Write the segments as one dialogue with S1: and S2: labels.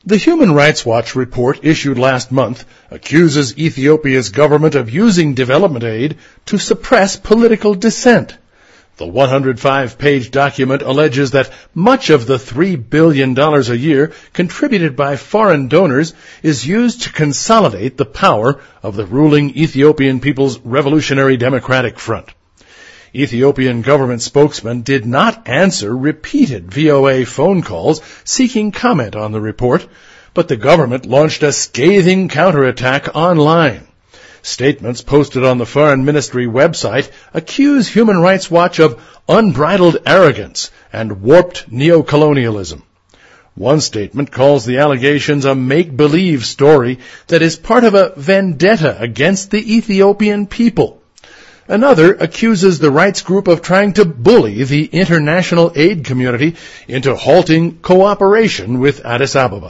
S1: The Human Rights Watch report issued last month accuses Ethiopia's government of using development aid to suppress political dissent. The 105-page document alleges that much of the $3 billion a year contributed by foreign donors is used to consolidate the power of the ruling Ethiopian People's Revolutionary Democratic Front. Ethiopian government spokesman did not answer repeated VOA phone calls seeking comment on the report, but the government launched a scathing counterattack online. Statements posted on the Foreign Ministry website accuse Human Rights Watch of unbridled arrogance and warped neocolonialism. One statement calls the allegations a make-believe story that is part of a vendetta against the Ethiopian people. Another accuses the rights group of trying to bully the international aid community into halting cooperation with Addis Ababa.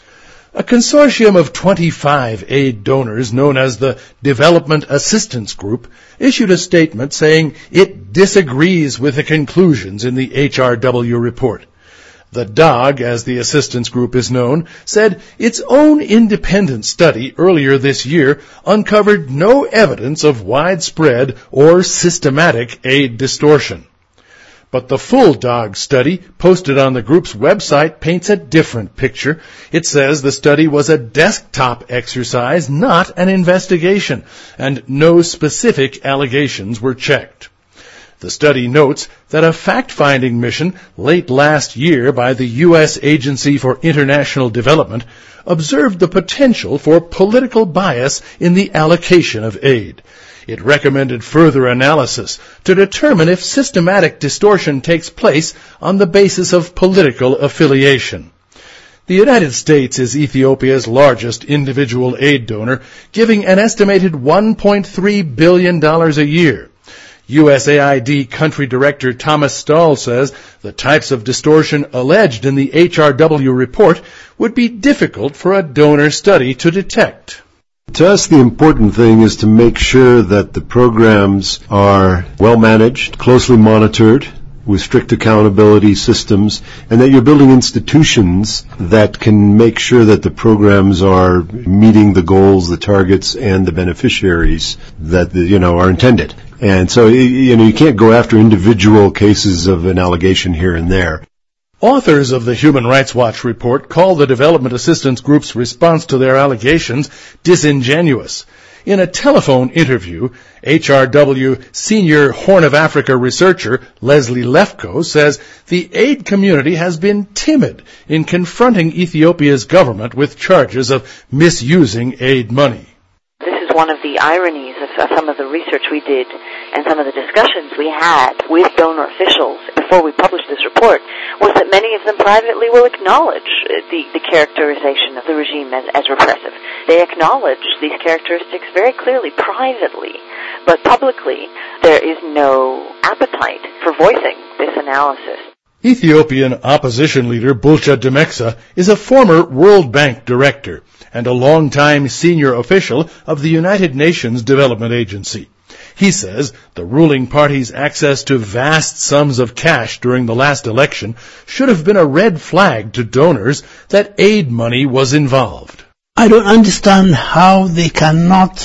S1: A consortium of 25 aid donors known as the Development Assistance Group issued a statement saying it disagrees with the conclusions in the HRW report. The DOG, as the assistance group is known, said its own independent study earlier this year uncovered no evidence of widespread or systematic aid distortion. But the full DOG study posted on the group's website paints a different picture. It says the study was a desktop exercise, not an investigation, and no specific allegations were checked. The study notes that a fact-finding mission late last year by the U.S. Agency for International Development observed the potential for political bias in the allocation of aid. It recommended further analysis to determine if systematic distortion takes place on the basis of political affiliation. The United States is Ethiopia's largest individual aid donor, giving an estimated $1.3 billion a year. USAID Country Director Thomas Stahl says the types of distortion alleged in the HRW report would be difficult for a donor study to detect.
S2: To us, the important thing is to make sure that the programs are well managed, closely monitored, with strict accountability systems, and that you're building institutions that can make sure that the programs are meeting the goals, the targets, and the beneficiaries that are intended. And so, you can't go after individual cases of an allegation here and there.
S1: Authors of the Human Rights Watch report call the Development Assistance Group's response to their allegations disingenuous. In a telephone interview, HRW senior Horn of Africa researcher Leslie Lefko says the aid community has been timid in confronting Ethiopia's government with charges of misusing aid money.
S3: This is one of the ironies of some of the research we did and some of the discussions we had with donor officials before we published this report was that many of them privately will acknowledge the characterization of the regime as repressive. They acknowledge these characteristics very clearly privately, but publicly there is no appetite for voicing this analysis.
S1: Ethiopian opposition leader Bulcha Demeksa is a former World Bank director and a longtime senior official of the United Nations Development Agency. He says the ruling party's access to vast sums of cash during the last election should have been a red flag to donors that aid money was involved.
S4: I don't understand how they cannot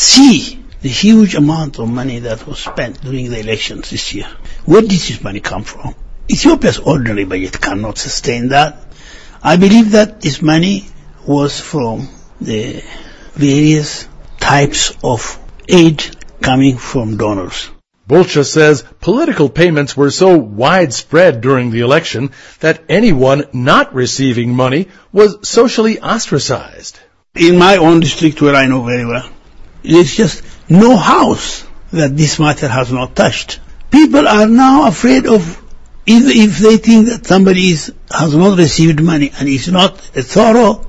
S4: see the huge amount of money that was spent during the elections this year. Where did this money come from? Ethiopia's ordinary budget cannot sustain that. I believe that this money was from the various types of aid coming from donors.
S1: Bulcha says political payments were so widespread during the election that anyone not receiving money was socially ostracized.
S4: In my own district, where I know very well, there's just no house that this matter has not touched. People are now afraid of, if they think that somebody has not received money and is not a thorough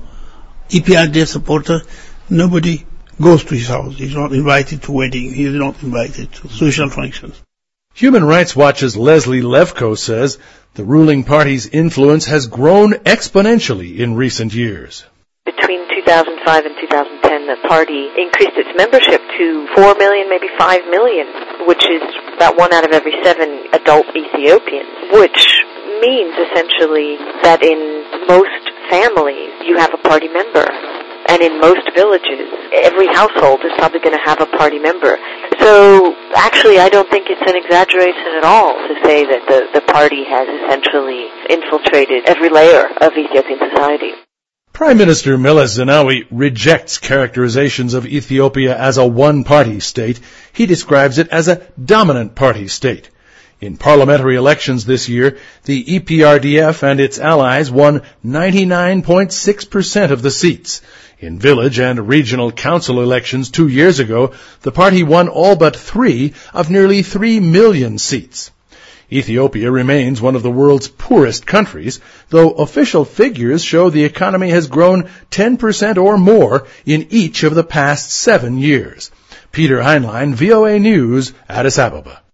S4: EPRDF supporter, nobody goes to his house. He's not invited to weddings. He's not invited to social functions.
S1: Human Rights Watch's Leslie Lefko says the ruling party's influence has grown exponentially in recent years.
S3: Between 2005 and 2010, the party increased its membership to 4 million, maybe 5 million, which is about 1 out of every 7 adult Ethiopians, which means essentially that in most family, you have a party member. And in most villages, every household is probably going to have a party member. So actually, I don't think it's an exaggeration at all to say that the party has essentially infiltrated every layer of Ethiopian society.
S1: Prime Minister Meles Zenawi rejects characterizations of Ethiopia as a one-party state. He describes it as a dominant party state. In parliamentary elections this year, the EPRDF and its allies won 99.6% of the seats. In village and regional council elections 2 years ago, the party won all but 3 of nearly 3 million seats. Ethiopia remains one of the world's poorest countries, though official figures show the economy has grown 10% or more in each of the past 7 years. Peter Heinlein, VOA News, Addis Ababa.